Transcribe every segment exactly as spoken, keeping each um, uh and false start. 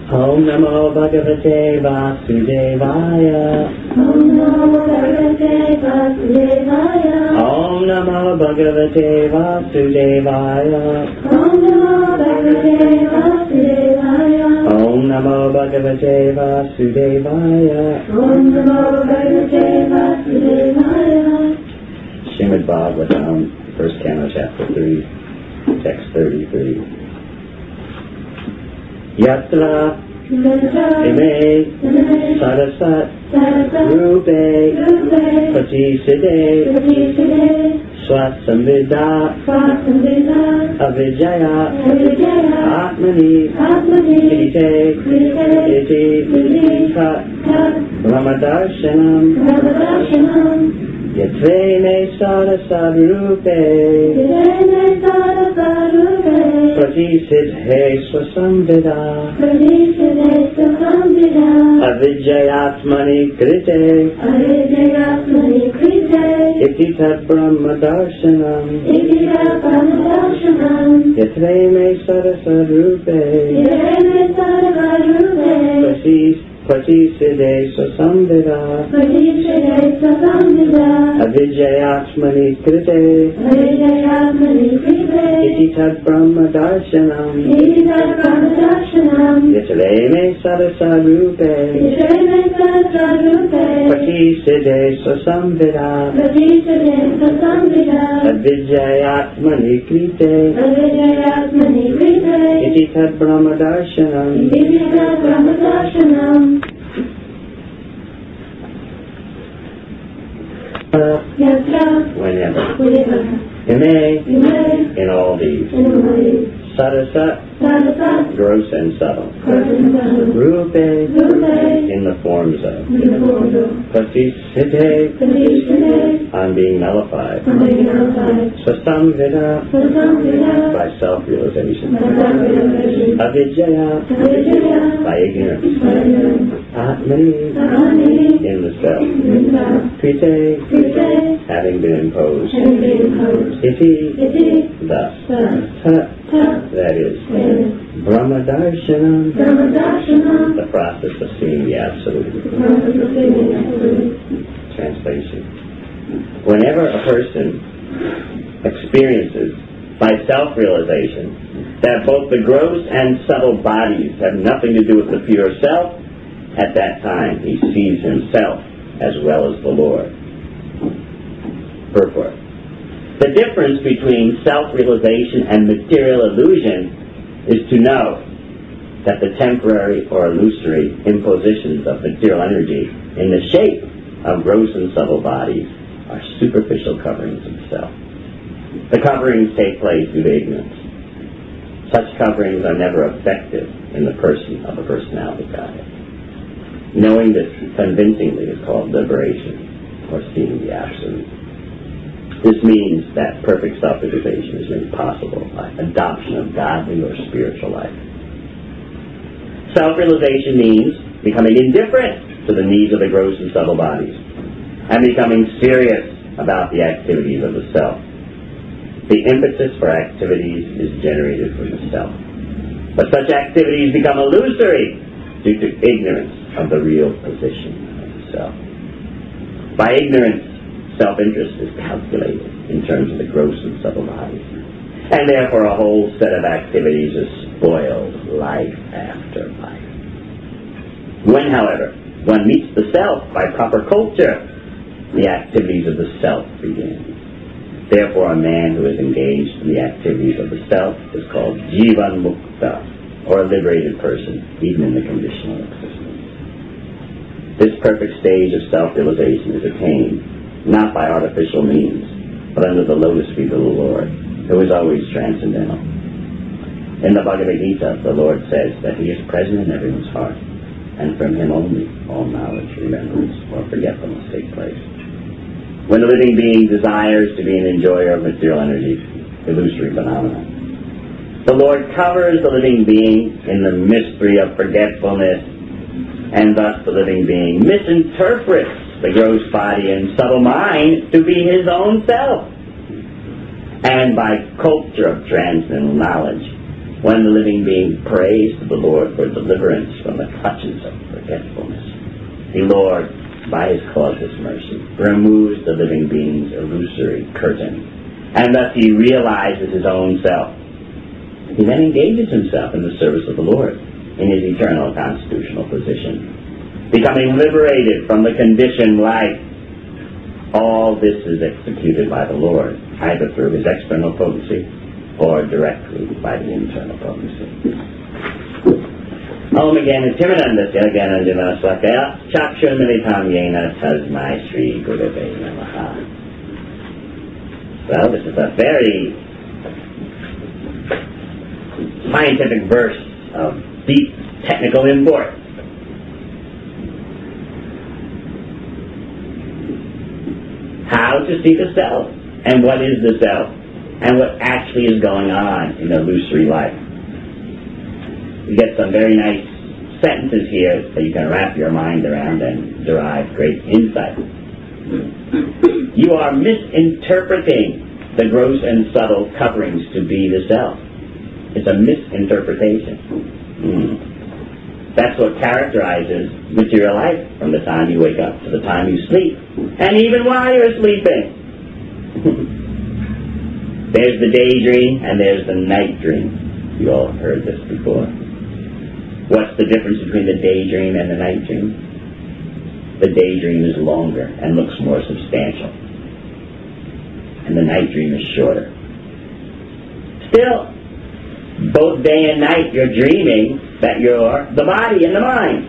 Om Namo Bhagavate Vasudevaya. Om Namo Bhagavate Vasudevaya. Om Namo Bhagavate Vasudevaya. Om Namo Bhagavate Vasudevaya. Om Namo Bhagavate Vasudevaya. Om Namo Bhagavate Vasudevaya. Srimad Bhagavatam, first canto, chapter three, text thirty-three. Yatra ime sarasat rupe pratiside swasamvida avijaya atmani krite iti tat brahmadarshanam yatre me sarasat rupe Pratiside swasamvida avidyayatmani krite iti tat brahmadarshanam yatre me sarasarupe pratiside swasamvida avidyayatmani krite iti tat brahmadarshanam yatre me sarasarupe pratiside swasamvida avidyayatmani krite iti tat brahmadarshanam. Whenever. Ime, in all these. Sarasat, gross and subtle. Rupe, in the forms of. Pratiside, on being nullified. Swasamvida, by self-realization. Avidyaya, by ignorance. Atmani, in the self. Krite, having been imposed. Iti, thus. Tat, that is. Brahmadarshanam, the process of seeing the Absolute. Translation. Whenever a person experiences by self-realization that both the gross and subtle bodies have nothing to do with the pure self, at that time he sees himself as well as the Lord. Purport. The difference between self-realization and material illusion is to know that the temporary or illusory impositions of material energy in the shape of gross and subtle bodies are superficial coverings of the self. The coverings take place due to ignorance. Such coverings are never effective in the person of a personality Godhead. Knowing this convincingly is called liberation, or seeing the Absolute. This means that perfect self-realization is made possible by adoption of godly or spiritual life. Self-realization means becoming indifferent to the needs of the gross and subtle bodies, and becoming serious about the activities of the self. The impetus for activities is generated from the self. But such activities become illusory due to ignorance of the real position of the self. By ignorance, self-interest is calculated in terms of the gross and subtle bodies, and therefore a whole set of activities is spoiled life after life. When, however, one meets the self by proper culture, the activities of the self begin. Therefore, a man who is engaged in the activities of the self is called Jivan Mukta, or a liberated person, even in the conditional existence. This perfect stage of self-realization is attained not by artificial means, but under the lotus feet of the Lord, who is always transcendental. In the Bhagavad Gita, the Lord says that He is present in everyone's heart, and from Him only all knowledge, remembrance, or forgetfulness take place. When the living being desires to be an enjoyer of material energy, illusory phenomena, the Lord covers the living being in the mystery of forgetfulness, and thus the living being misinterprets the gross body and subtle mind to be his own self. And by culture of transcendental knowledge, when the living being prays to the Lord for deliverance from the clutches of forgetfulness, the Lord, by his causeless mercy, removes the living being's illusory curtain, and thus he realizes his own self. He then engages himself in the service of the Lord in his eternal constitutional position, becoming liberated from the conditioned life. All this is executed by the Lord, either through his external potency or directly by the internal potency. Om again, Timanandasya again, Anjanasakaya, Chakshur Militam Yena Tasmai Sri Gurave Namaha. Well, this is a very scientific verse of deep technical import. How to see the self, and what is the self, and what actually is going on in illusory life. You get some very nice sentences here that you can wrap your mind around and derive great insight. You are misinterpreting the gross and subtle coverings to be the self. It's a misinterpretation. Mm. That's what characterizes material life from the time you wake up to the time you sleep, and even while you're sleeping. There's the daydream and there's the night dream. You all heard this before. What's the difference between the daydream and the night dream? The daydream is longer and looks more substantial, and the night dream is shorter. Still, both day and night you're dreaming that you're the body and the mind.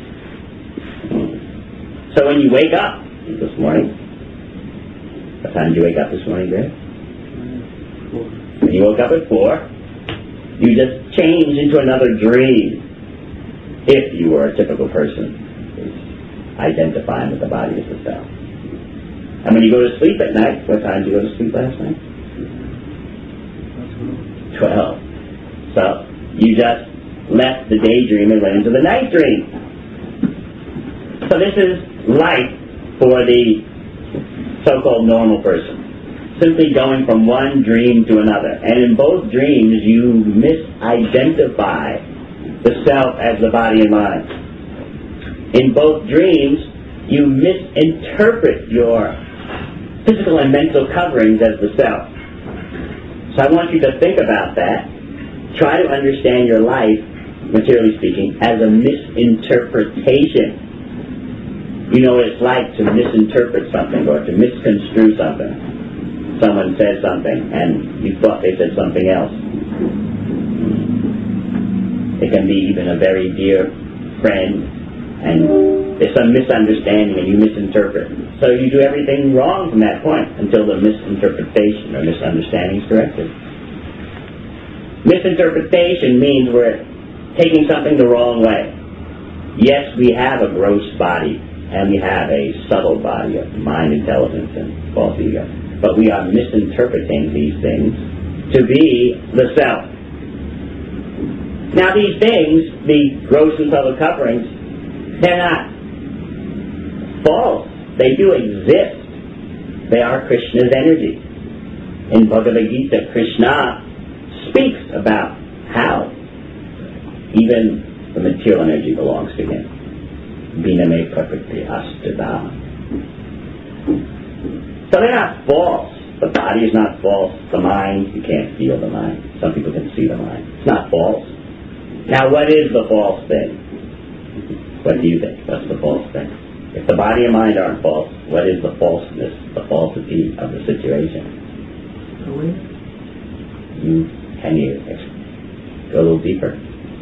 So when you wake up this morning, what time did you wake up this morning, Greg? When you woke up at four, you just changed into another dream. If you were a typical person identifying with the body as the self. And when you go to sleep at night, what time did you go to sleep last night? Twelve. So you just left the daydream and went into the night dream. So this is life for the so-called normal person, simply going from one dream to another. And in both dreams you misidentify the self as the body and mind. In both dreams you misinterpret your physical and mental coverings as the self. So I want you to think about that. Try to understand your life, materially speaking, as a misinterpretation. You know what it's like to misinterpret something or to misconstrue something. Someone says something and you thought they said something else. It can be even a very dear friend, and there's some misunderstanding and you misinterpret. So you do everything wrong from that point until the misinterpretation or misunderstanding is corrected. Misinterpretation means we're taking something the wrong way. Yes, we have a gross body, and we have a subtle body of mind, intelligence, and false ego. But we are misinterpreting these things to be the self. Now these things, the gross and subtle coverings, they're not false. They do exist. They are Krishna's energy. In Bhagavad Gita, Krishna speaks about how even the material energy belongs to him. Viname prakriti astada. So they're not false. The body is not false. The mind, you can't feel the mind. Some people can see the mind. It's not false. Now what is the false thing? What do you think? What's the false thing? If the body and mind aren't false, what is the falseness, the falsity of the situation? You, can you go a little deeper?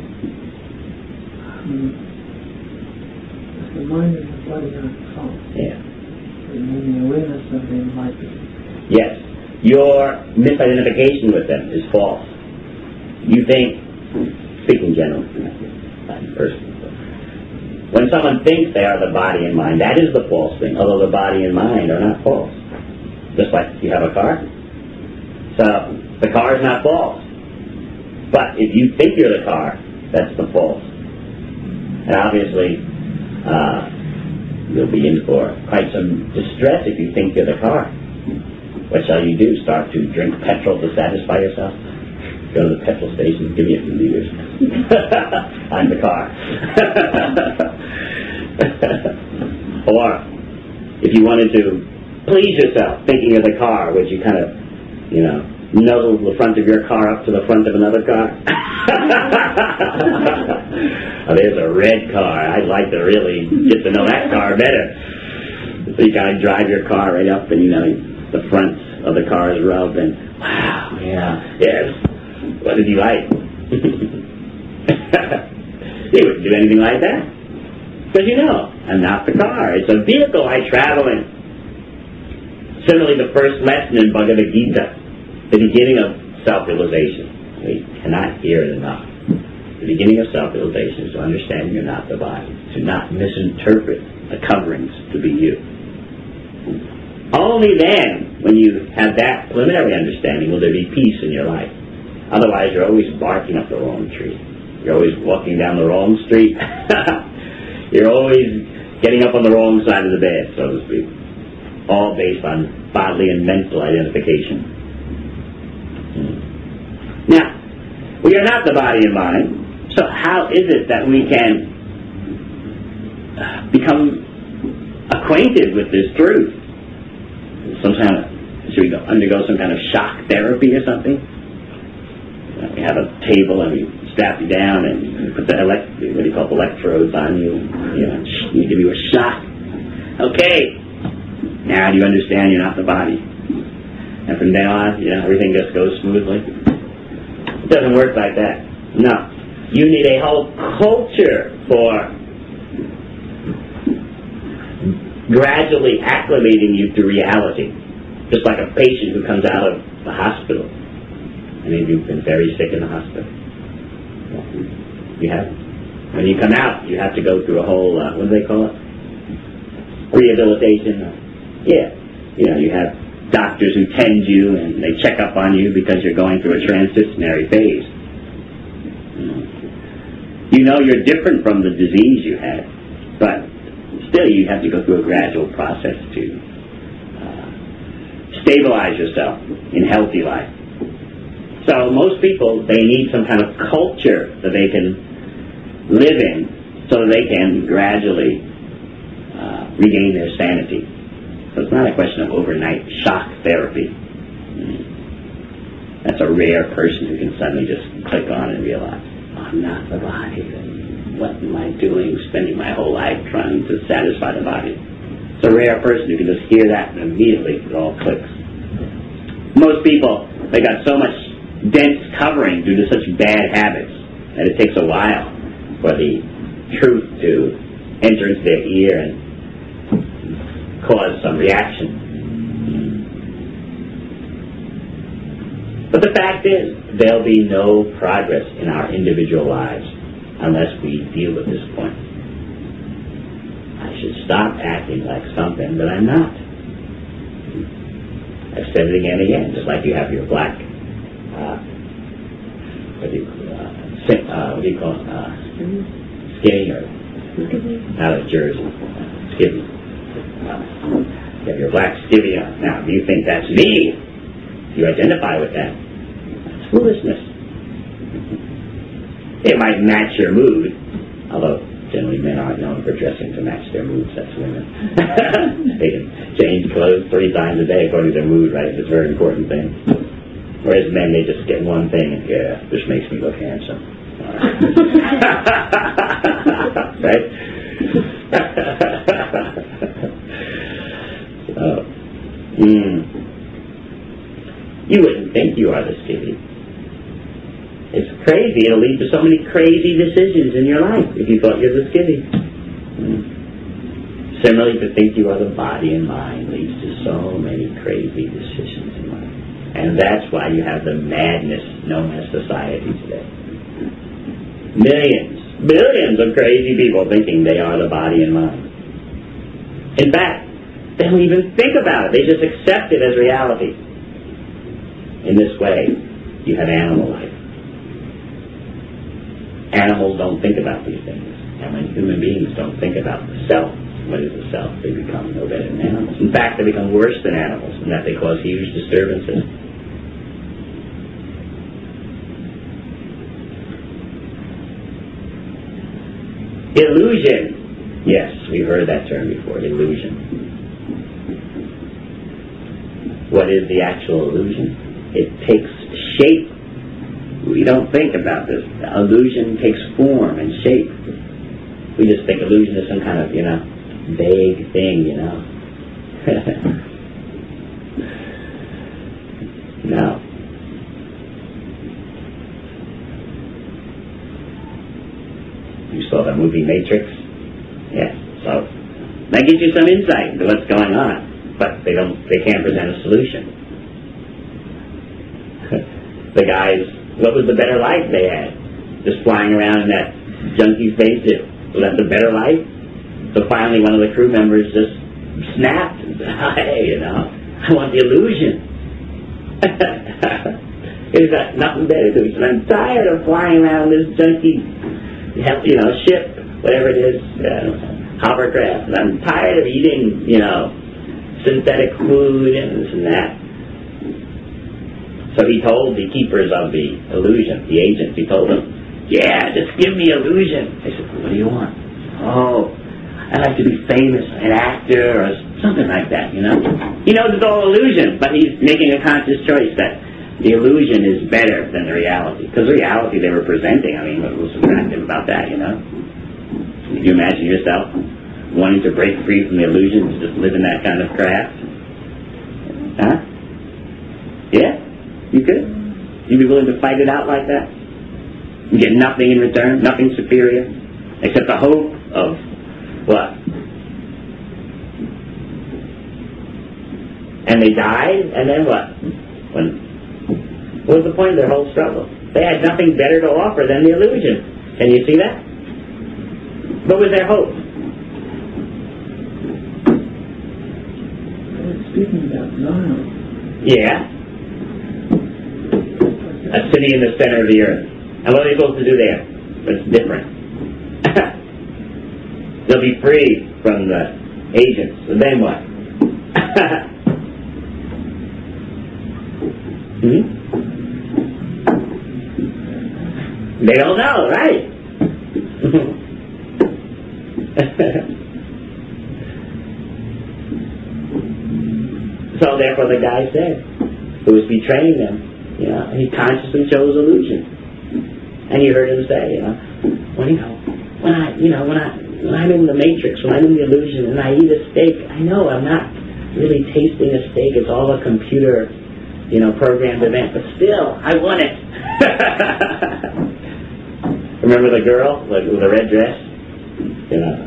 Um, the mind and the body are false. Yeah. And the awareness of them might be. Yes. Your misidentification with them is false. You think, speaking generally, not personally, when someone thinks they are the body and mind, that is the false thing, although the body and mind are not false. Just like you have a car. So, the car is not false. But if you think you're the car, that's the false. And obviously, uh, you'll be in for quite some distress if you think you're the car. What shall you do? Start to drink petrol to satisfy yourself? Go to the petrol station, give me a few liters. I'm the car. Or, if you wanted to please yourself, thinking of the car, would you kind of, you know, nuzzle the front of your car up to the front of another car? Oh, there's a red car. I'd like to really get to know that car better. So you kind of drive your car right up, and you know the front of the car is rubbed, and wow, yeah, yes. What did you like? You wouldn't do anything like that, because you know I'm not the car. It's a vehicle I travel in. Similarly, the first lesson in Bhagavad Gita, the beginning of self-realization. We cannot hear it enough. The beginning of self-realization is to understand you're not the body, to not misinterpret the coverings to be you. Only then, when you have that preliminary understanding, will there be peace in your life. Otherwise, you're always barking up the wrong tree. You're always walking down the wrong street. You're always getting up on the wrong side of the bed, so to speak. All based on bodily and mental identification. Now, we are not the body and mind, so how is it that we can become acquainted with this truth? Some kind of, should we go, undergo some kind of shock therapy or something? Uh, we have a table and we strap you down and we put the elect, what do you call it, electrodes on you, you know, we give you a shock. Okay, now do you understand you're not the body? And from now on, you know, everything just goes smoothly. It doesn't work like that. No. You need a whole culture for gradually acclimating you to reality. Just like a patient who comes out of the hospital. I mean, you've been very sick in the hospital. You have. When you come out, you have to go through a whole, uh, what do they call it? Rehabilitation. Yeah. You know, you have doctors who tend you and they check up on you because you're going through a transitionary phase. You know you're different from the disease you had, but still you have to go through a gradual process to uh, stabilize yourself in healthy life. So most people, they need some kind of culture that they can live in so that they can gradually uh, regain their sanity. So it's not a question of overnight shock therapy. That's a rare person who can suddenly just click on and realize, I'm not the body. What am I doing, spending my whole life trying to satisfy the body? It's a rare person who can just hear that and immediately it all clicks. Most people, they got so much dense covering due to such bad habits that it takes a while for the truth to enter into their ear and cause some reaction. But the fact is, there'll be no progress in our individual lives unless we deal with this point. I should stop acting like something that I'm not. I've said it again and again, just like you have your black, uh, what do you, uh, sing, uh, what do you call it, uh, skinny or out of Jersey, skivvy. Uh, you have your black skivvy on. Now, do you think that's me? You identify with that. That's foolishness. It might match your mood, although generally men aren't known for dressing to match their moods. That's women. They can change clothes three times a day according to their mood, right? It's a very important thing. Whereas men, they just get one thing and, yeah, this makes me look handsome. Right? So, mm. You wouldn't think you are the skivvy. It's crazy. It'll lead to so many crazy decisions in your life if you thought you're the skivvy. Mm. Similarly, to think you are the body and mind leads to so many crazy decisions in life. And that's why you have the madness known as society today. Millions, billions of crazy people thinking they are the body and mind. In fact, they don't even think about it. They just accept it as reality. In this way, you have animal life. Animals don't think about these things. And when human beings don't think about the self, what is the self? They become no better than animals. In fact, they become worse than animals in that they cause huge disturbances. Illusion. Yes, we've heard that term before, illusion. What is the actual illusion? It takes shape. We don't think about this. Illusion takes form and shape. We just think illusion is some kind of, you know, vague thing, you know. No. You saw the movie Matrix? Yes. So that gives you some insight into what's going on, but they don't. They can't present a solution. The guys, what was the better life they had? Just flying around in that junkie spacesuit. Was that the better life? So finally, one of the crew members just snapped and said, "Hey, you know, I want the illusion." He's got nothing better to do. He said, "I'm tired of flying around this junkie, you know, ship, whatever it is, uh, hovercraft. And I'm tired of eating, you know, synthetic food and this and that." So he told the keepers of the illusion, the agents, he told them, "Yeah, just give me illusion." They said, "What do you want?" "Oh, I'd like to be famous, an actor, or something like that, you know." He knows it's all illusion, but he's making a conscious choice that the illusion is better than the reality. Because the reality they were presenting, I mean, what was attractive about that, you know? Can you imagine yourself wanting to break free from the illusion to just live in that kind of craft? Huh? Yeah? You could? You'd be willing to fight it out like that? You get nothing in return, nothing superior, except the hope of what? And they died, and then what? When, what was the point of their whole struggle? They had nothing better to offer than the illusion. Can you see that? What was their hope? Speaking about Zion. Yeah. A city in the center of the earth. And what are they supposed to do there? It's different. They'll be free from the agents. And then what? hmm? They don't know, right? So therefore the guy said, who was betraying them, you know, he consciously chose illusion. And you heard him say, you know, when you know, when I, you know, when I, when I'm in the matrix, when I'm in the illusion, and I eat a steak, I know I'm not really tasting a steak. It's all a computer, you know, programmed event. But still, I want it. Remember the girl with the red dress? You know.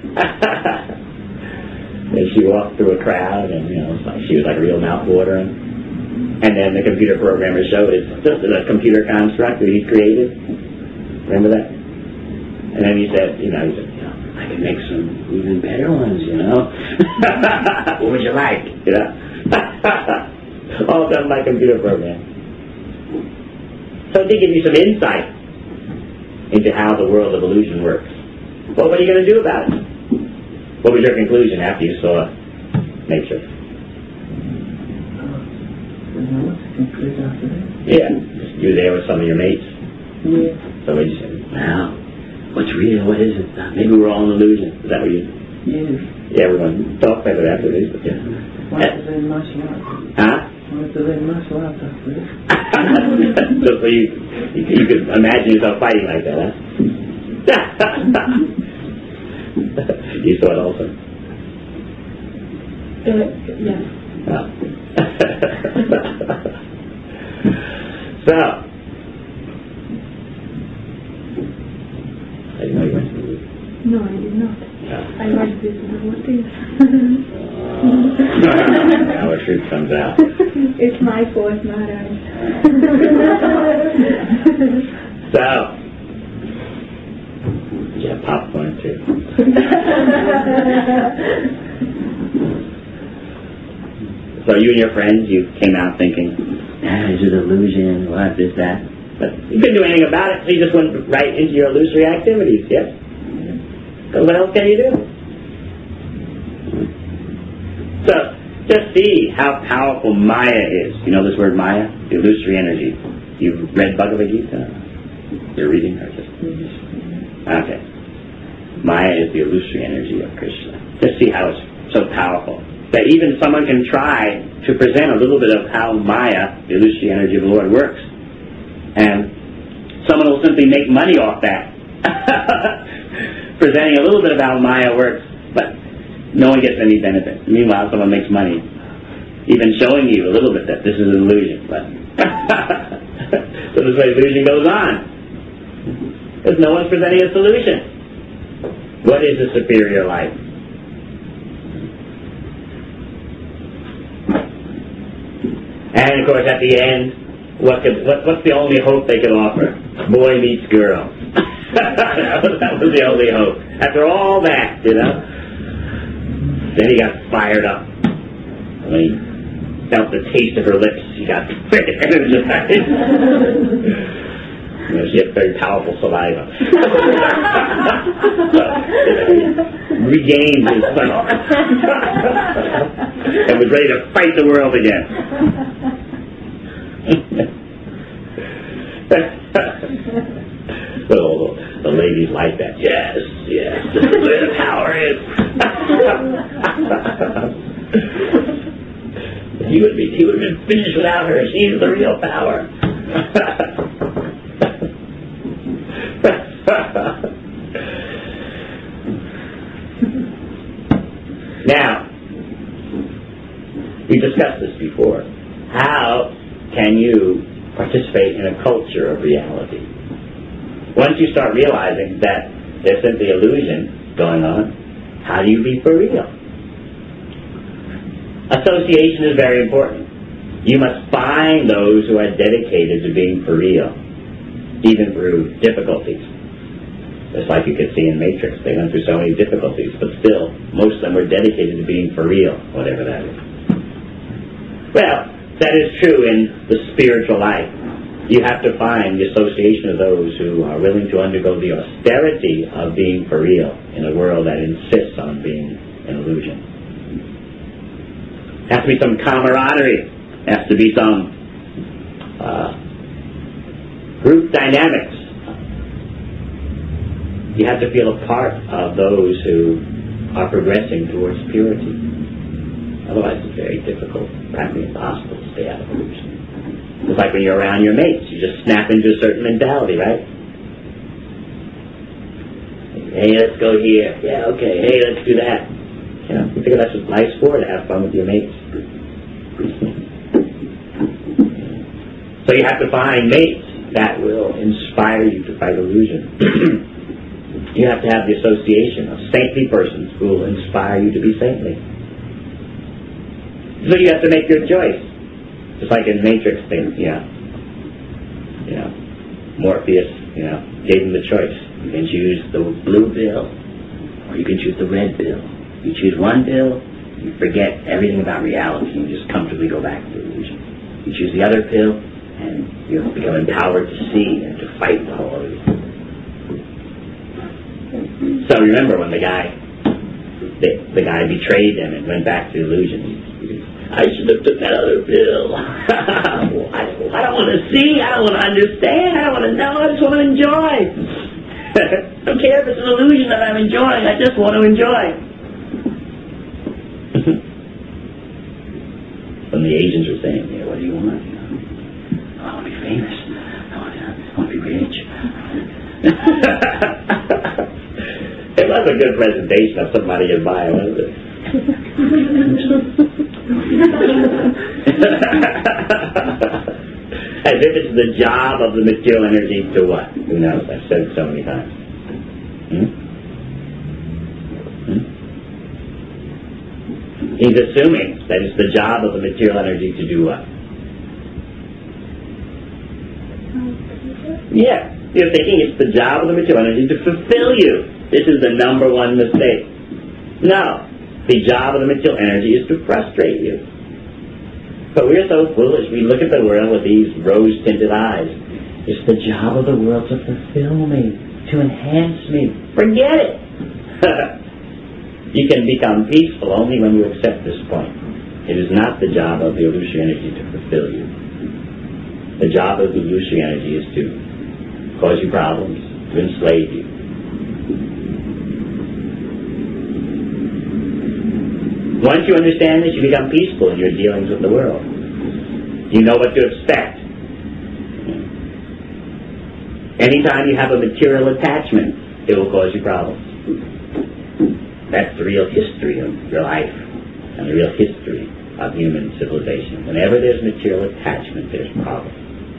And she walked through a crowd, and you know, like she was like real mouth-watering. And then the computer programmer showed it's just a computer construct that he created. Remember that? And then he said, you know, he said, you know, I can make some even better ones, you know. What would you like? You know, all done by computer program. So to give you some insight into how the world of illusion works. Well, what are you going to do about it? What was your conclusion after you saw Matrix? Yeah, you were there with some of your mates. Yeah. So what did you say? Wow, what's real? What is it? Maybe we're all an illusion. Is that what you? Yes. Yeah, we're going to talk about it after this. But yeah. Huh? So, so you, you you could imagine yourself fighting like that, huh? You saw it also. Uh, yeah. Oh. So, I didn't know you went to the movie. No, I did not. Yeah. I watched this normal things. Now the truth comes out. It's my fault, not ours. So, you have popcorn too. So you and your friends, you came out thinking, ah, this is illusion, what, this, that. But you couldn't do anything about it, so you just went right into your illusory activities, yes? So what else can you do? So, just see how powerful Maya is. You know this word Maya? The illusory energy. You've read Bhagavad Gita? You're reading or just? Okay. is the illusory energy of Krishna. Just see how it's so powerful. That even someone can try to present a little bit of how Maya, the illusory energy of the Lord, works. And someone will simply make money off that. Presenting a little bit of how Maya works, but no one gets any benefit. Meanwhile, someone makes money, even showing you a little bit that this is an illusion. But so this way illusion goes on. Because no one's presenting a solution. What is a superior life? And of course, at the end, what could, what, what's the only hope they could offer? Boy meets girl. that, was, that was the only hope. After all that, you know. Then he got fired up. When he felt the taste of her lips, he got very energized. You know, she had very powerful saliva. Regained his strength. And was ready to fight the world again. So the ladies like that. Yes, yes, this is where the power is. he would be, he would have been finished without her. She's the real power. Now, we discussed this before. How can you participate in a culture of reality? Once you start realizing that there's simply illusion going on, how do you be for real? Association is very important. You must find those who are dedicated to being for real, even through difficulties. Just like you could see in Matrix, they went through so many difficulties, but still, most of them were dedicated to being for real, whatever that is. Well, that is true in the spiritual life. You have to find the association of those who are willing to undergo the austerity of being for real in a world that insists on being an illusion. There has to be some camaraderie. There has to be some uh, group dynamics. You have to feel a part of those who are progressing towards purity. Otherwise, it's very difficult, practically impossible to stay out of illusion. It's like when you're around your mates, you just snap into a certain mentality, right? Hey, let's go here. Yeah, okay. Hey, let's do that. You know, you figure that's what life's for, to have fun with your mates. So you have to find mates that will inspire you to fight illusion. You have to have the association of saintly persons who will inspire you to be saintly. So you have to make your choice. Just like in Matrix things, you know. You know, Morpheus, you know, gave him the choice. You can choose the blue pill, or you can choose the red pill. You choose one pill, you forget everything about reality, and you just comfortably go back to illusion. You choose the other pill, and you become empowered to see and to fight the whole illusion. So remember when the guy, the, the guy betrayed them and went back to illusion. I should have took that other pill. I, I don't want to see. I don't want to understand. I don't want to know. I just want to enjoy. I don't care if it's an illusion that I'm enjoying. I just want to enjoy. When the agents were saying, yeah, what do you want? Oh, I want to be famous. I want to, I want to be rich. It was a good presentation of somebody in bio, wasn't it? As if it's the job of the material energy to what? Who knows? I've said it so many times. Hmm? Hmm? He's assuming that it's the job of the material energy to do what? Yeah. You're thinking it's the job of the material energy to fulfill you. This is the number one mistake. No. The job of the material energy is to frustrate you. But we're so foolish. We look at the world with these rose-tinted eyes. It's the job of the world to fulfill me, to enhance me. Forget it. You can become peaceful only when you accept this point. It is not the job of the illusory energy to fulfill you. The job of the illusory energy is to cause you problems, to enslave you. Once you understand this, you become peaceful in your dealings with the world. You know what to expect. Anytime you have a material attachment, it will cause you problems. That's the real history of your life and the real history of human civilization. Whenever there's material attachment, there's problems.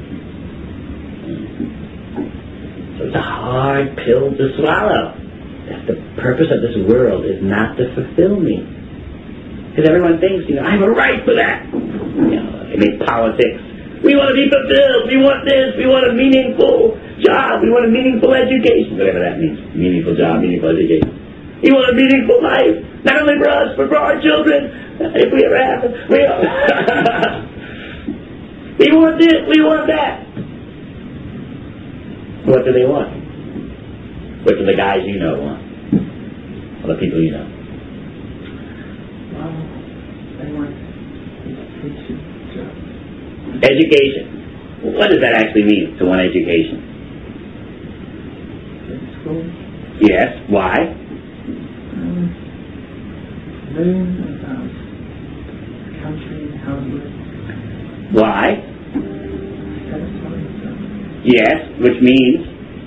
So it's a hard pill to swallow. That the purpose of this world is not to fulfill me. Because everyone thinks, you know, I have a right for that. You know, they make politics. We want to be fulfilled. We want this. We want a meaningful job. We want a meaningful education. Whatever that means. Meaningful job, meaningful education. We want a meaningful life. Not only for us, but for our children. If we ever have it. We, we want this. We want that. What do they want? What do the guys you know want? Or the people you know? Well, they want education, job. Education. What does that actually mean to want education? School. Yes. Why? Um, learn about country and how to live. Why? Satisfy yourself. Yes, which means?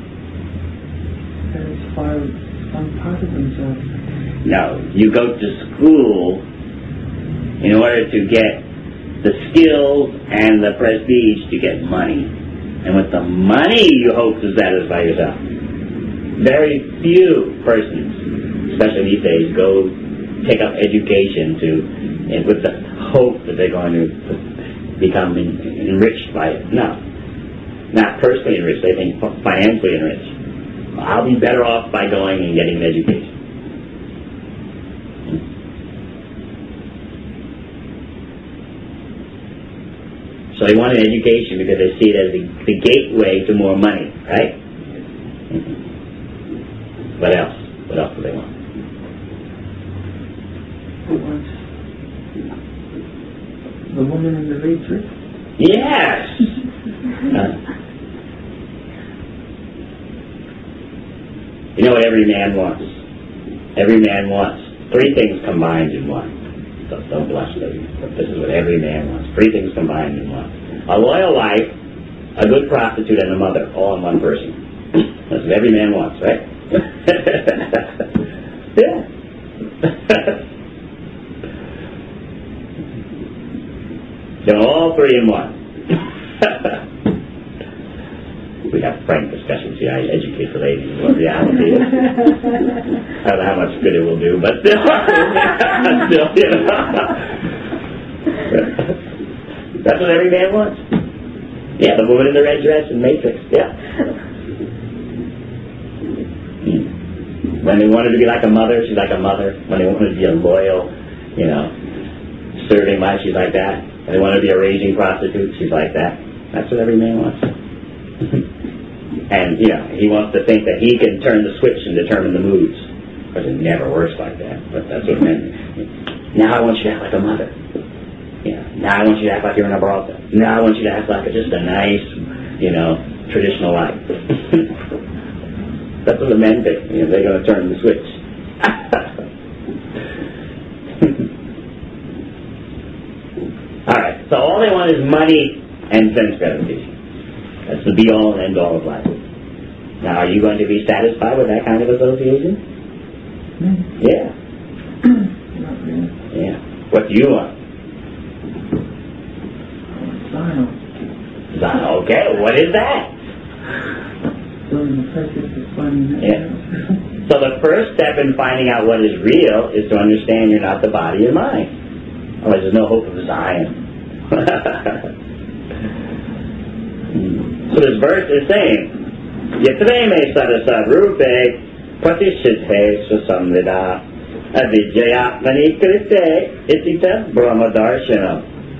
Satisfy some part of themselves. No. You go to school in order to get the skills and the prestige to get money. And with the money you hope to satisfy yourself. Very few persons, especially these days, go take up education to, and with the hope that they're going to become en- enriched by it. No. Not personally enriched, they think financially enriched. I'll be better off by going and getting an education. So they want an education because they see it as the, the gateway to more money, right? Mm-hmm. What else? What else do they want? They want the woman in the red dress. Yes! uh, you know what every man wants? Every man wants three things combined in one. So don't blush, baby. But this is what every man wants. Three things combined in one. A loyal wife, a good prostitute, and a mother, all in one person. That's what every man wants, right? Yeah. They're all three in one. We have frank discussions here. I educate the ladies in what reality is. I don't know how much good it will do, but still, still you know. That's what every man wants. Yeah, the woman in the red dress and Matrix. Yeah. When they wanted to be like a mother, she's like a mother. When they wanted to be a loyal, you know, serving life, she's like that. When they wanted to be a raging prostitute, she's like that. That's what every man wants. And, you know, he wants to think that he can turn the switch and determine the moods. Of course, it never works like that, but that's what men... Now I want you to act like a mother. You know, now I want you to act like you're in a brothel. Now I want you to act like a, just a nice, you know, traditional life. That's what the men think. You know, they're going to turn the switch. All right, so all they want is money and sense gratification. That's the be-all and end-all of life. Now, are you going to be satisfied with that kind of association? Mm. Yeah. Not really. Yeah. What do you want? I want Zion. Zion. Okay, what is that? Doing the process of finding that Yeah. out. So the first step in finding out what is real is to understand you're not the body and mind. Otherwise, there's no hope of Zion. So this verse is saying, Yatre me sarasa rupe pratishite susamvida avidyayatmani krite itita brahmadarshana.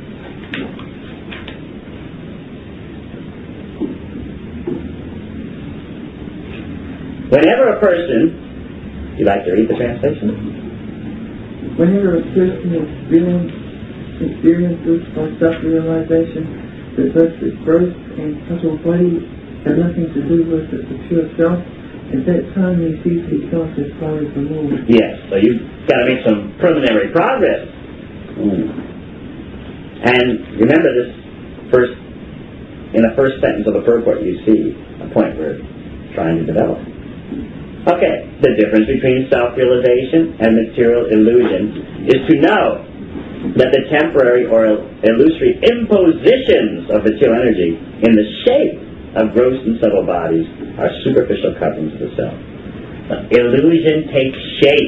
Whenever a person, you like to read the translation? Whenever a person is feeling experiences or self-realization that thus its gross and subtle body have nothing to do with the pure self, At that time, he sees himself as sorry for more. Yes, so you've got to make some preliminary progress. Mm. And remember this first, in the first sentence of the purport, you see a point we're trying to develop. Okay, the difference between self-realization and material illusion is to know that the temporary or illusory impositions of material energy in the shape of gross and subtle bodies are superficial coverings of the self. But illusion takes shape.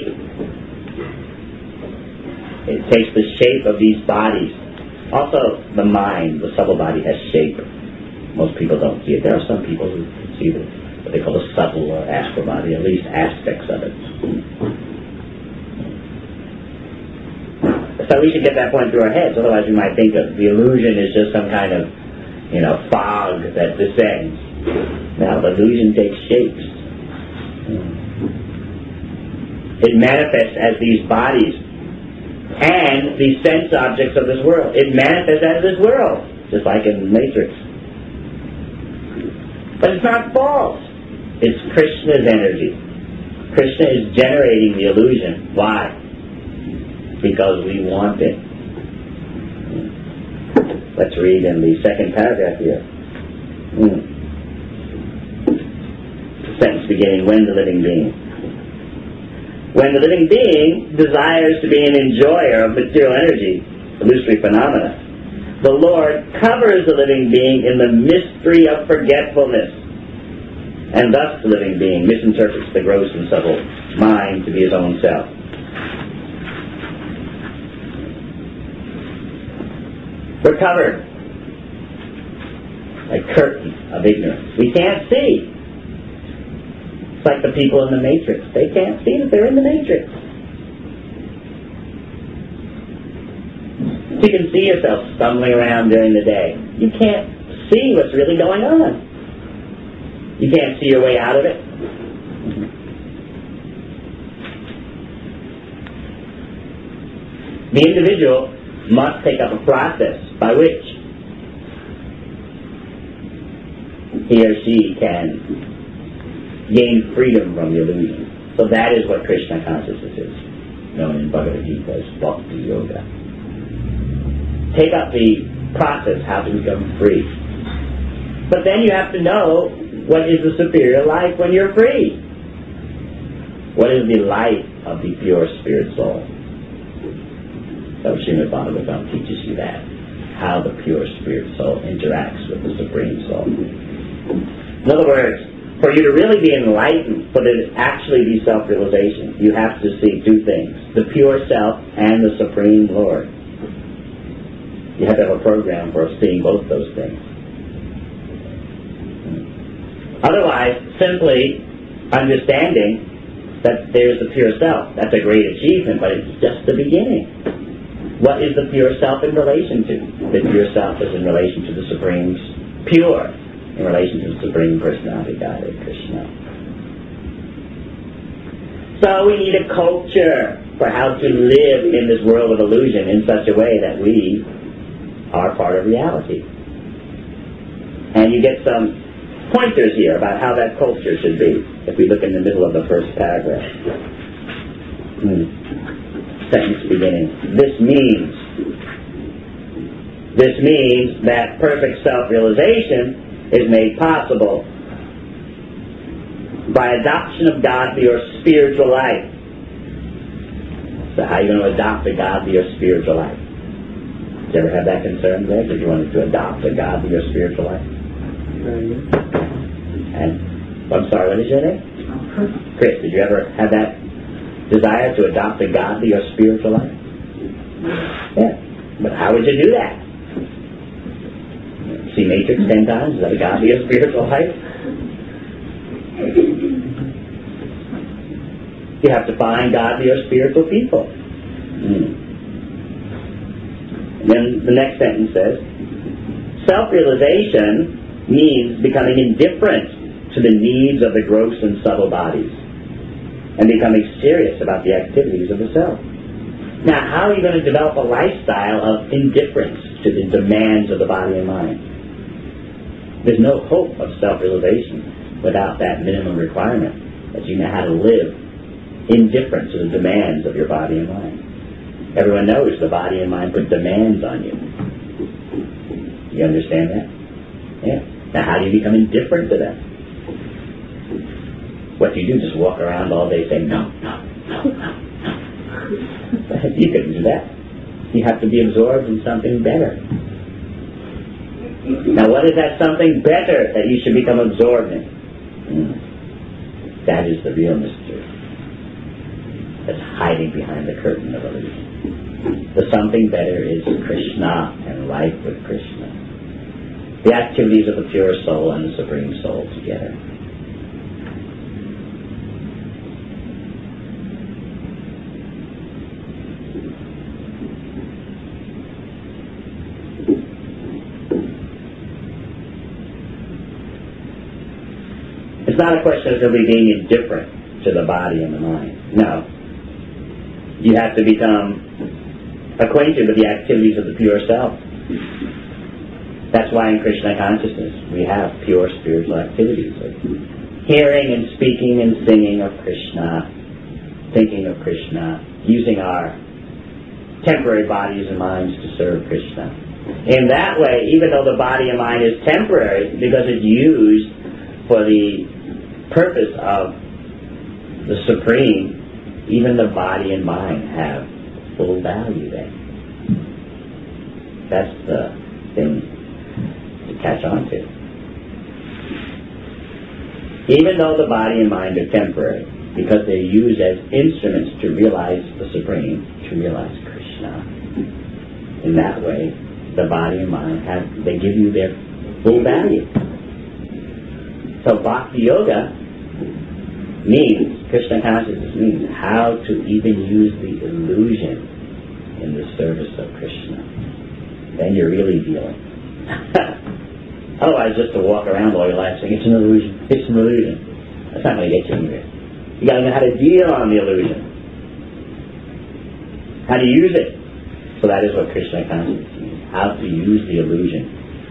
It takes the shape of these bodies. Also, the mind, the subtle body, has shape. Most people don't see it. There are some people who see the, what they call the subtle or astral body, at least aspects of it. So we should get that point through our heads. Otherwise, we might think of the illusion is just some kind of, you know, fog that descends. Now, the illusion takes shapes. It manifests as these bodies and these sense objects of this world. It manifests as this world, just like in the Matrix. But it's not false. It's Krishna's energy. Krishna is generating the illusion. Why? Because we want it. Let's read in the second paragraph here. Hmm. Sentence beginning, when the living being. When the living being desires to be an enjoyer of material energy, illusory phenomena, the Lord covers the living being in the mystery of forgetfulness, and thus the living being misinterprets the gross and subtle mind to be his own self. We're covered. A curtain of ignorance. We can't see. It's like the people in the Matrix. They can't see that they're in the Matrix. You can see yourself stumbling around during the day. You can't see what's really going on. You can't see your way out of it. The individual must take up a process by which he or she can gain freedom from the illusion. So that is what Krishna consciousness is, known in Bhagavad Gita as Bhakti Yoga. Take up the process how to become free. But then you have to know what is the superior life when you're free. What is the life of the pure spirit soul? So Srimad Bhagavatam teaches you that, how the pure spirit soul interacts with the Supreme Soul. In other words, for you to really be enlightened, for there to actually be self-realization, you have to see two things, the pure self and the Supreme Lord. You have to have a program for seeing both those things. Otherwise, simply understanding that there's the pure self, that's a great achievement, but it's just the beginning. What is the pure self in relation to? The pure self is in relation to the Supreme's pure, in relation to the Supreme Personality, God, Krishna. So we need a culture for how to live in this world of illusion in such a way that we are part of reality. And you get some pointers here about how that culture should be, if we look in the middle of the first paragraph. Hmm. Sentence beginning. This means, this means that perfect self-realization is made possible by adoption of God to your spiritual life. So how are you going to adopt a God to your spiritual life? Did you ever have that concern, Greg? Did you want to adopt a God to your spiritual life? And I'm sorry, what is your name? Chris, did you ever have that desire to adopt a God to your spiritual life? Yeah. But how would you do that? See Matrix ten times? Is that a God to your spiritual life? You have to find God to your spiritual people. Hmm. And then the next sentence says, self-realization means becoming indifferent to the needs of the gross and subtle bodies and becoming serious about the activities of the self. Now, how are you going to develop a lifestyle of indifference to the demands of the body and mind? There's no hope of self-realization without that minimum requirement. that you know how to live indifferent to the demands of your body and mind. Everyone knows the body and mind put demands on you. You understand that? Yeah. Now how do you become indifferent to them? What do you do? Just walk around all day saying, no, no, no, no, no. You couldn't do that. You have to be absorbed in something better. Now what is that something better that you should become absorbed in? Mm. That is the real mystery that's hiding behind the curtain of illusion. The something better is Krishna and life with Krishna. The activities of the pure soul and the Supreme Soul together. It's not a question of simply being indifferent to the body and the mind. No. You have to become acquainted with the activities of the pure self. That's why in Krishna consciousness we have pure spiritual activities of hearing and speaking and singing of Krishna, thinking of Krishna, using our temporary bodies and minds to serve Krishna. In that way, even though the body and mind is temporary because it's used for the purpose of the Supreme, even the body and mind have full value then. That's the thing to catch on to. Even though the body and mind are temporary, because they're used as instruments to realize the Supreme, to realize Krishna, in that way, the body and mind have, they give you their full value. So Bhakti Yoga means, Krishna consciousness means how to even use the illusion in the service of Krishna. Then you're really dealing. Otherwise, just to walk around all your life saying, it's an illusion, it's an illusion. That's not going to get you anywhere. You got to know how to deal on the illusion. How to use it. So that is what Krishna consciousness means. How to use the illusion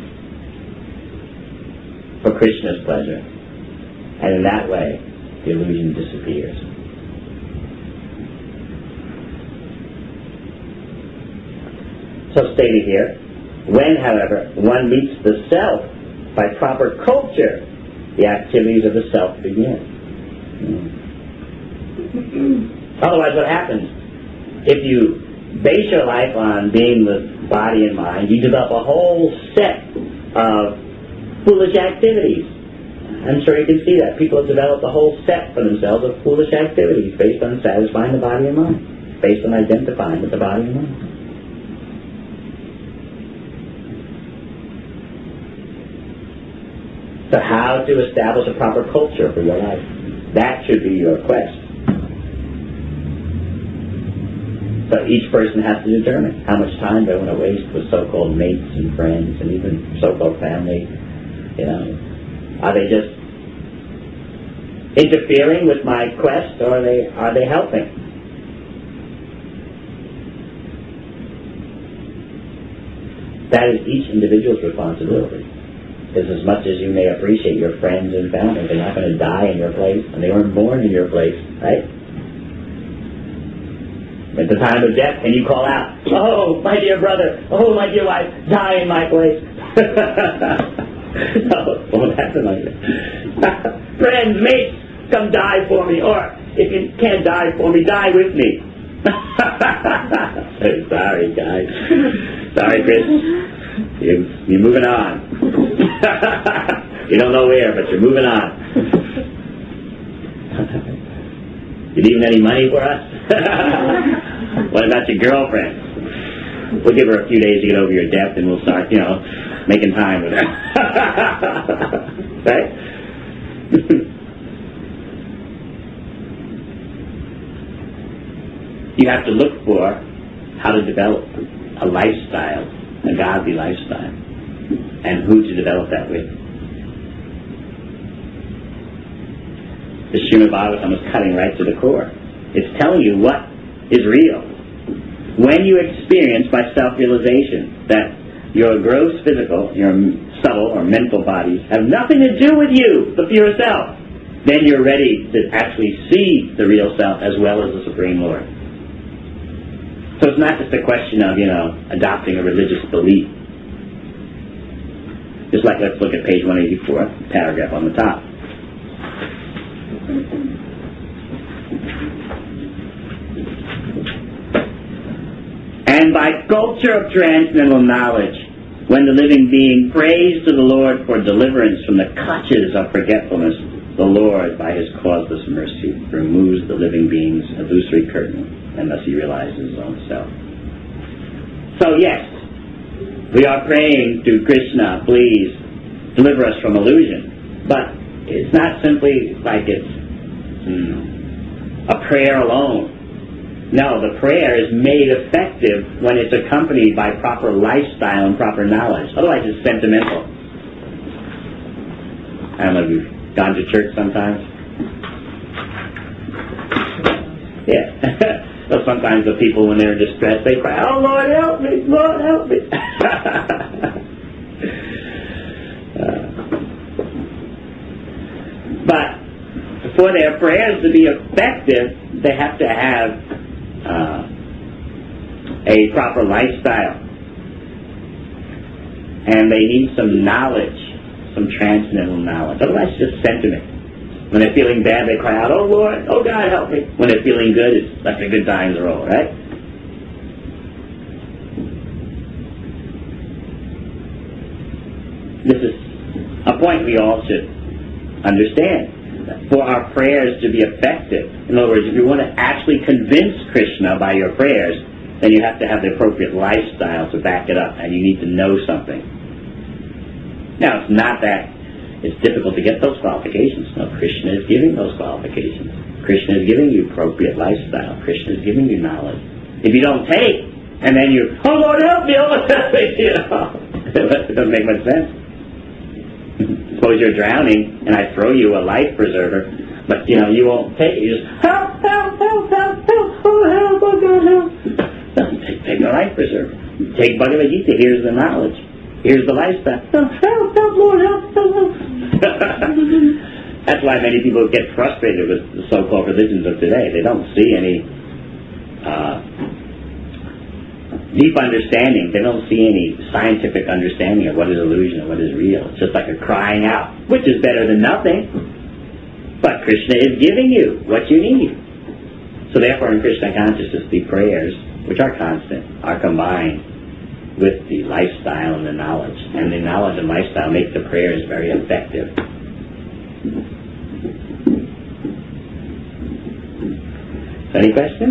for Krishna's pleasure. And in that way, the illusion disappears. So stated here, when, however, one meets the self by proper culture, the activities of the self begin. Mm. Otherwise, what happens? If you base your life on being the body and mind, you develop a whole set of foolish activities. I'm sure you can see that. People have developed a whole set for themselves of foolish activities based on satisfying the body and mind, based on identifying with the body and mind. So how to establish a proper culture for your life? That should be your quest. So each person has to determine how much time they want to waste with so-called mates and friends and even so-called family. You know, are they just interfering with my quest, or are they are they helping? That is each individual's responsibility. Because as much as you may appreciate your friends and family, they're not going to die in your place, and they weren't born in your place, right? At the time of death, can you call out, "Oh, my dear brother, oh, my dear wife, die in my place"? No, it won't happen like that. Friends, mates, come die for me, or if you can't die for me, die with me. Sorry, guys. Sorry, Chris. You, you're moving on. You don't know where, but you're moving on. You leaving any money for us? What about your girlfriend? We'll give her a few days to get over your debt, and we'll start, you know, making time with her. Right? You have to look for how to develop a lifestyle, a godly lifestyle, and who to develop that with. The Srimad Bhagavatam is cutting right to the core. It's telling you what is real. When you experience by self-realization that your gross physical, your subtle or mental bodies have nothing to do with you, the pure self. then you're ready to actually see the real self as well as the Supreme Lord. So it's not just a question of, you know, adopting a religious belief. Just like, let's look at page one eighty-four, paragraph on the top. And by culture of transcendental knowledge, when the living being prays to the Lord for deliverance from the clutches of forgetfulness, the Lord, by his causeless mercy, removes the living being's illusory curtain, and thus he realizes his own self. So yes, we are praying to Krishna, please deliver us from illusion. But it's not simply like it's hmm, a prayer alone. No, the prayer is made effective when it's accompanied by proper lifestyle and proper knowledge. Otherwise it's sentimental. I don't know if you've gone to church sometimes. Yeah. So sometimes the people, when they're distressed, they cry, "Oh, Lord, help me! Lord, help me!" uh, but for their prayers to be effective, they have to have uh, a proper lifestyle. And they need some knowledge, some transcendental knowledge. Otherwise, it's just sentiment. When they're feeling bad, they cry out, "Oh, Lord, oh, God, help me." When they're feeling good, it's let the good times roll, right? This is a point we all should understand. For our prayers to be effective, in other words, if you want to actually convince Krishna by your prayers, then you have to have the appropriate lifestyle to back it up, and you need to know something. Now, it's not that it's difficult to get those qualifications. No, Krishna is giving those qualifications. Krishna is giving you appropriate lifestyle. Krishna is giving you knowledge. If you don't take, and then you, "Oh, Lord, help me, oh, Lord, help me," you know, it doesn't make much sense. Suppose you're drowning, and I throw you a life preserver, but, you know, you won't take it. You just, "Help, help, help, help, help, oh, help, oh, God, help." Doesn't take, take the life preserver. Take Bhagavad Gita. Here's the knowledge. Here's the lifestyle. "Help, help, Lord, help, help, help." That's why many people get frustrated with the so-called religions of today. They don't see any uh, deep understanding. They don't see any scientific understanding of what is illusion and what is real. It's just like a crying out, which is better than nothing. But Krishna is giving you what you need. So therefore, in Krishna consciousness, the prayers, which are constant, are combined with the lifestyle and the knowledge. And the knowledge and lifestyle make the prayers very effective. Any questions?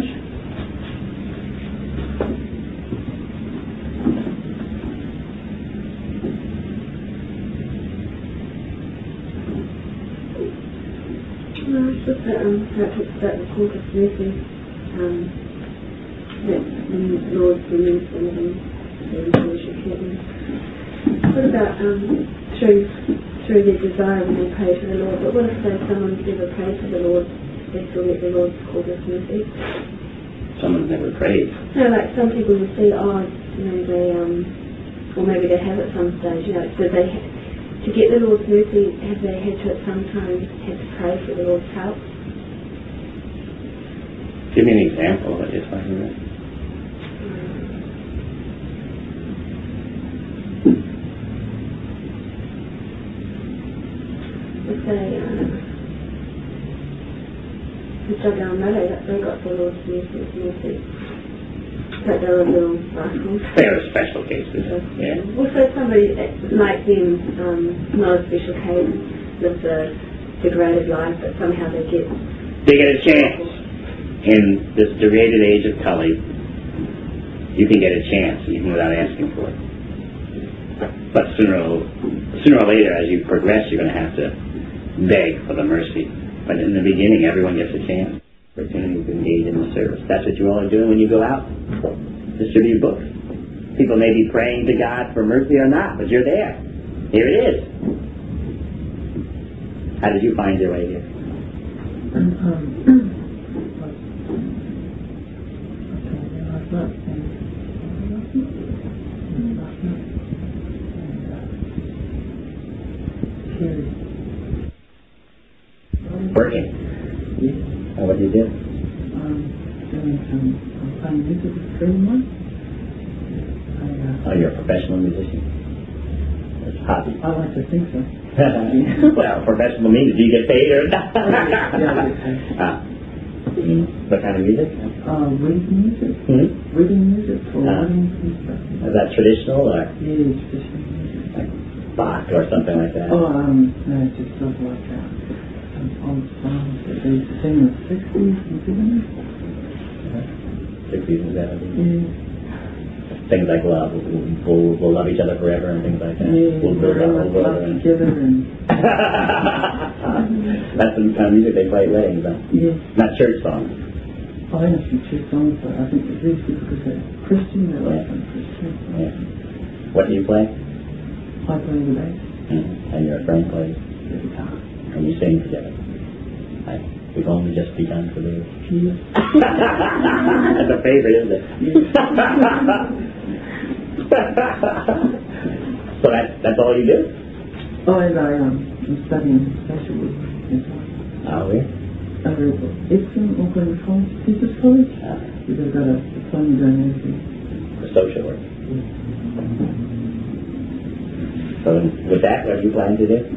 No, it's just that, um, that talks about the court of mercy, um, that the Lord removes them and they worship heaven. What about um, through through their desire when they pray to the Lord? But what if say someone's never prayed to the Lord, they still get the Lord's court of mercy? Someone's never prayed. No, like some people you see, oh, you know, they um, or maybe they have at some stage, you know, so they. To get the Lord's mercy, have they had to at some time had to pray for the Lord's help? Give me an example of what you're talking about. Let's say, uh, the Jagan Malay, that they got the Lord's mercy, mercy. But they were little rascals. They are special cases. Yeah. Also, somebody like them, um, not a special case, lives a degraded life, but somehow they get... They get a chance. In this degraded age of Kali, you can get a chance even without asking for it. But sooner or, sooner or later, as you progress, you're going to have to beg for the mercy. But in the beginning, everyone gets a chance. Opportunity to engage in the service. That's what you all are doing when you go out. Distribute books. People may be praying to God for mercy or not, but you're there. Here it is. How did you find your way here? Working. Yes. And what do you do? Um, doing some, I'm playing music with three months. I, uh, Oh, you're a professional musician. It's a hobby. I like to think so. Well, professional means do you get paid or not? Yeah, I get paid. Ah. Mm. What kind of music? Uh, reading music. Hmm? Reading music for Ah. weddings and stuff. Is that traditional or Yeah, traditional music. like Bach or something like that? Oh, um, no, it's just sort of like uh, some old songs that they used to sing in the sixties and seventies. sixties and seventies. Yeah. Things like love, we'll, we'll, we'll love each other forever and things like that. Yeah, We'll build our we'll whole world love around. together and That's the kind of music they play at weddings, huh? yeah. Not church songs. I know some church songs, but I think it's these people because they're Christian, they like some Christian. Yeah. What do you play? I play the bass, Mm-hmm. And your friend plays, the guitar. and you sing together. I, we've only just begun to live. Yeah. That's a favorite, isn't it? So that, that's all you do? Oh, and I, um, I'm studying social work as well. Oh, yeah. Over at Epsom, Auckland College, Teachers College. Uh, We've got a diploma down there. for social work. So with that, what do you plan to do?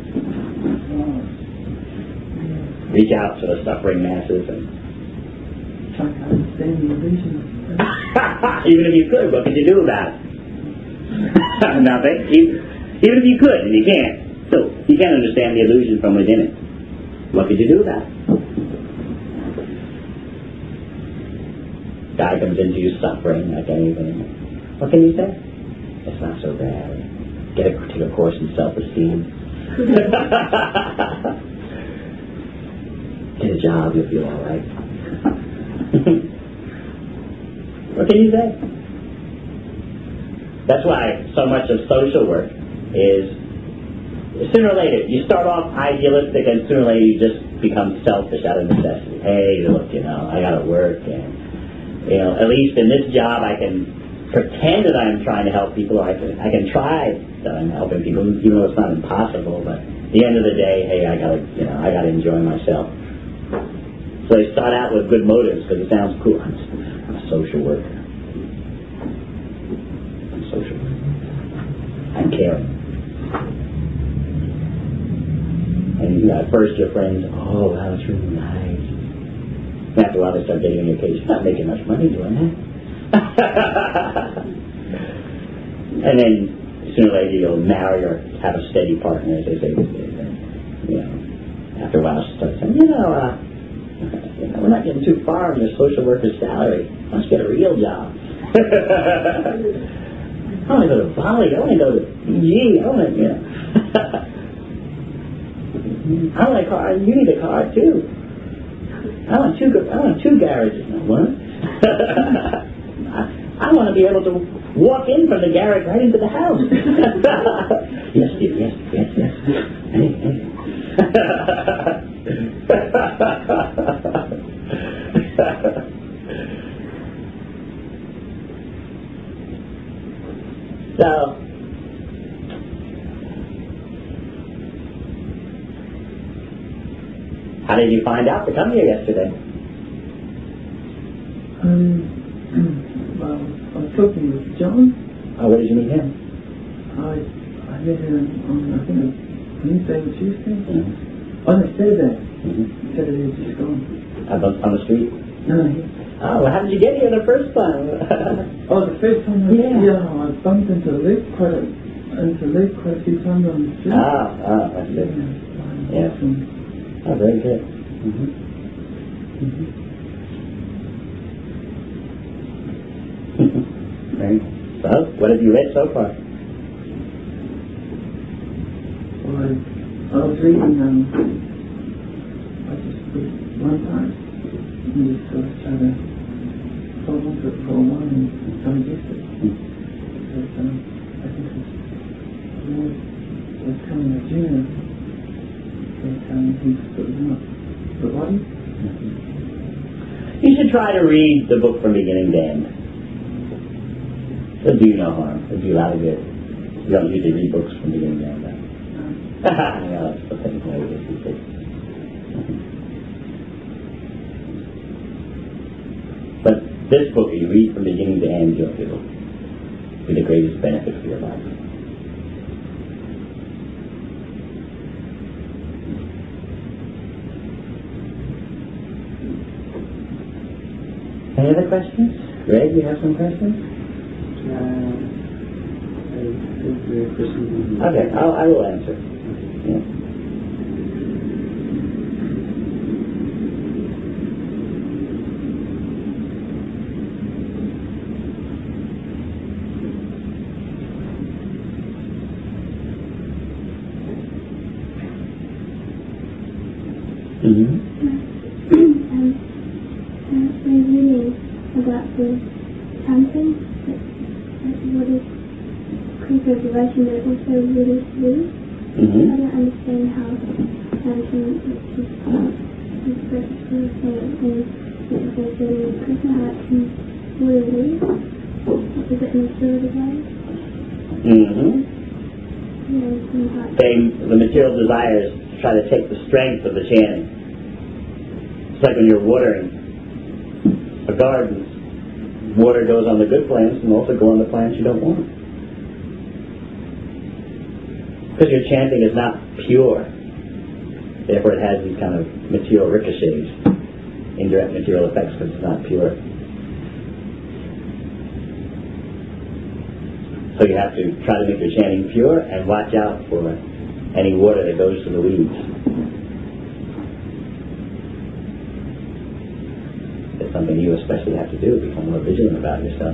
Reach out to the suffering masses and Trying to understand the illusion of faith. even if you could, what could you do about it? Nothing. Even, even if you could, and you can't. So you can't understand the illusion from within it. What could you do about it? Guy comes into you suffering like anything. What can you say? It's not so bad. Get a, take a course in self-esteem. Get a job, you'll feel all right. What can you say? That's why so much of social work is, sooner or later, you start off idealistic and sooner or later you just become selfish out of necessity. Hey, look, you know, I gotta work and, you know, at least in this job I can pretend that I'm trying to help people, or I can, I can try that I'm helping people, even though it's not impossible, but at the end of the day, hey, I gotta, you know, I gotta enjoy myself. So they start out with good motives because it sounds cool. I'm a social worker. I'm a social worker. I'm caring. And you know, at first your friends, oh, wow, that's really nice. And after a while they start getting in your case, you're not making much money doing that. And then sooner or later you'll marry or have a steady partner, as they say these days. And, you know, after a while she starts saying, you know, uh, you know, we're not getting too far on your social worker's salary. Let's get a real job. I want to go to Bali. I want to go to Fiji. I want to, you know. I want a car. You need a car too. I want two. I want two garages. No, one. I, I want to be able to walk in from the garage right into the house. Yes, dear. Yes, yes, yes. Hey, hey. So, how did you find out to come here yesterday? Um, well, I was talking with John. Oh, where did you meet him? I, I met him on, I think, it was Wednesday or Tuesday. Mm-hmm. Oh, no, Saturday. Mm-hmm. Saturday was just gone. On the, on the street? No, he, Oh, well, how did you get here the first time? oh, the first time I, Yeah. yeah, I bumped into Luke quite a, into Luke quite a few times on the street. Ah, ah, that's Yeah. it. Yeah. Yeah. Oh, very good. Mm-hmm. Mm-hmm. Right. So, what have you read so far? Well, I, I was reading, um, I just read one time, and just sort of try to hold on to it for a while and digest it. Because, um, I think it's more was coming a junior, that um, he's sort of not the body. You should try to read the book from beginning to end. It'll do you no harm. It'll do you a lot of good. You don't usually read books from beginning to end. Though. Um, Yeah, that's the thing. this book, you read from beginning to end, you'll it'll be the greatest benefit for your life. Any other questions? Greg, you have some questions? Uh, I think the question. Okay, I'll, I will answer. Yeah. Mm-hmm. um, uh, so really about the chanting, like, like what is Krishna's devotion, but also really sweet. Mm-hmm. I don't understand how chanting is just is practically the same thing as they said in Krishna, how it can really lead. Is it material desires? Mm-hmm. You know, some heart. They, the material desires try to take the strength of the chanting. It's like when you're watering a garden. Water goes on the good plants and also go on the plants you don't want. Because your chanting is not pure. Therefore it has these kind of material ricochets, indirect material effects, because it's not pure. So you have to try to make your chanting pure and watch out for any water that goes to the weeds. It's something you especially have to do, become more vigilant about yourself.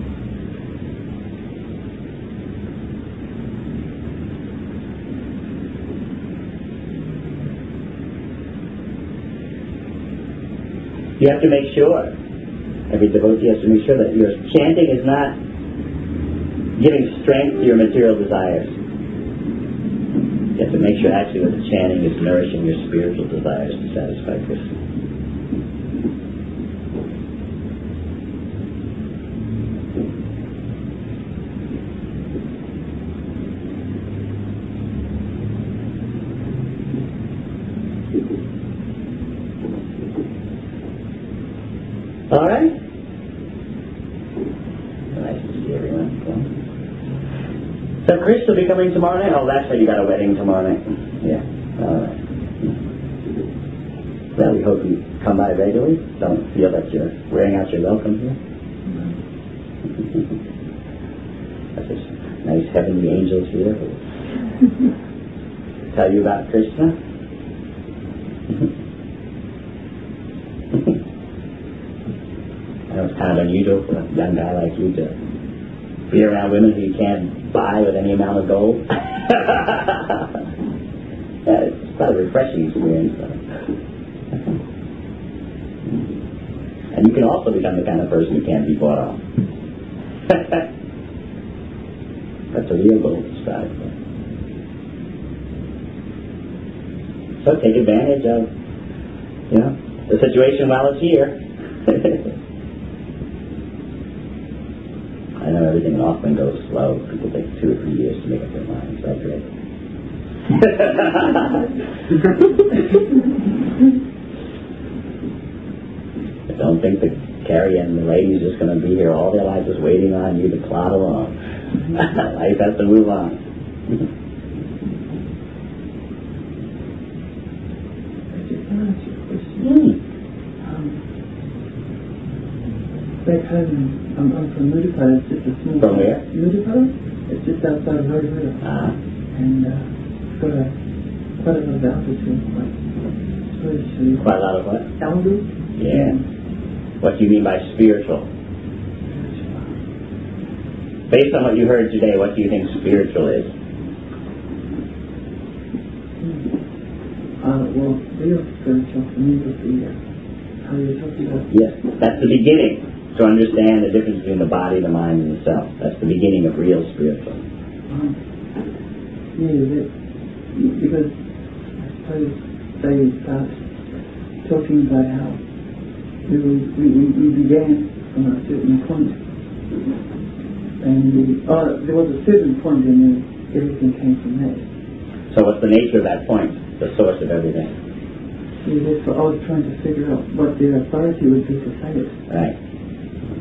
You have to make sure, every devotee has to make sure that your chanting is not giving strength to your material desires. You have to make sure actually that the chanting is nourishing your spiritual desires to satisfy Krishna. All right. Nice to see everyone. So Chris will be coming tomorrow night. Oh, that's right. You got a wedding tomorrow night. Yeah. All right. Well, we hope you come by regularly. Don't feel that you're wearing out your welcome here. That's just nice heavenly angels here who tell you about Krishna. I know it's kind of unusual for a young guy like you to be around women who you can't buy with any amount of gold. Yeah, it's quite a refreshing experience. And you can also become the kind of person who can't be bought off. That's a real goal to strive for. So take advantage of, you know, the situation while it's here. I know everything often goes slow. People take two or three years to make up their minds. Right, Greg? But don't think that Carrie and the ladies are just going to be here all their lives just waiting on you to plod along. Life has to move on. Hmm. Um, back home, I'm, I'm from Mudipara. It's just a small. From where? Mudipara. It's just outside of Rotorua. Ah. And uh, it's got a quite a lot of altitude. Like, spiritually. Quite a lot of what? Altitude. Yeah. What do you mean by spiritual? Based on what you heard today, what do you think spiritual is? Uh, well, real spiritual for me would be uh, how you're talking about. Yes, that's the beginning. To understand the difference between the body, the mind, and the self. That's the beginning of real spiritual. Um, yeah, that, because I suppose they start talking about how we, we, we began from a certain point, and we, oh, there was a certain point, and then everything came from that. So what's the nature of that point? The source of everything. Yeah, that's what I was trying to figure out, what their authority would be to say it. Right.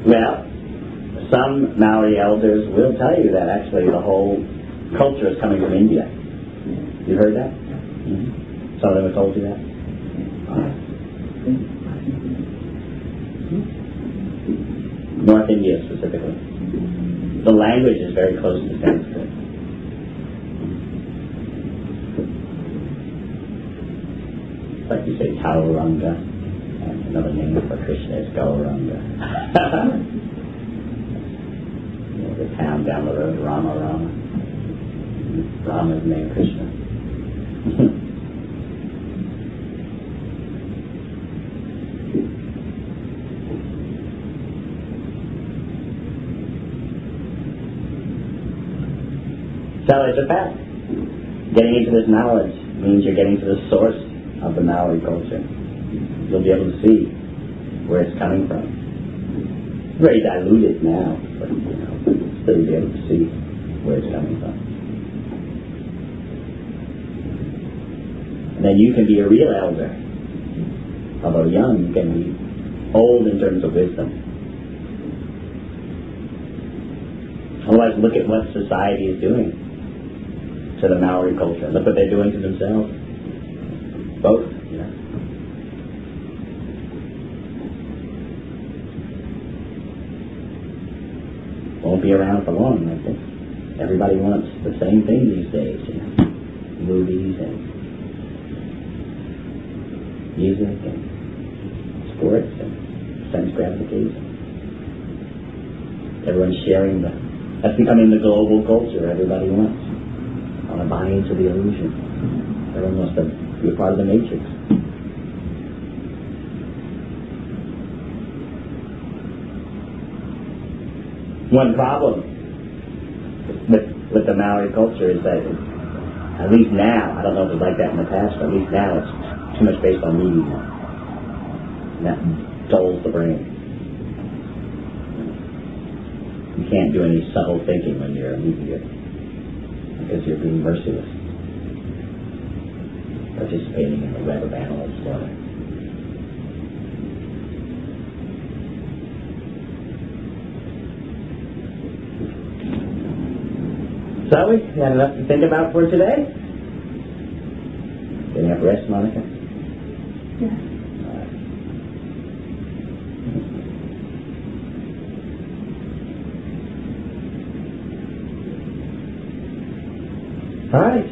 Well, some Maori elders will tell you that actually the whole culture is coming from India. You heard that? Mm-hmm. Some of them have told you that? North India specifically. The language is very close to Sanskrit. It's like you say Tauranga, and another name for Krishna is Gauranga. You know, the town down the road, Rama Rama. Rama's named Krishna. So it's a fact. Getting into this knowledge means you're getting to the source of the Maori culture. You'll be able to see where it's coming from. Very diluted now, but you know, still you'll be able to see where it's coming from. And then you can be a real elder. Although young, you can be old in terms of wisdom. Otherwise, look at what society is doing to the Maori culture. Look what they're doing to themselves. Both, you know. Won't be around for long, I think. Everybody wants the same thing these days, you know. Movies and music and sports and sense gratification. Everyone's sharing the, that's becoming the global culture everybody wants. I want to buy into the illusion. Everyone wants to be a part of the matrix. One problem with, with the Maori culture is that, at least now, I don't know if it was like that in the past, but at least now it's too much based on media. And that dulls the brain. You can't do any subtle thinking when you're a media, because you're being merciless, participating in the web of animal slaughter. So we had enough to think about for today. Getting up rest, Monica? Yeah. All right.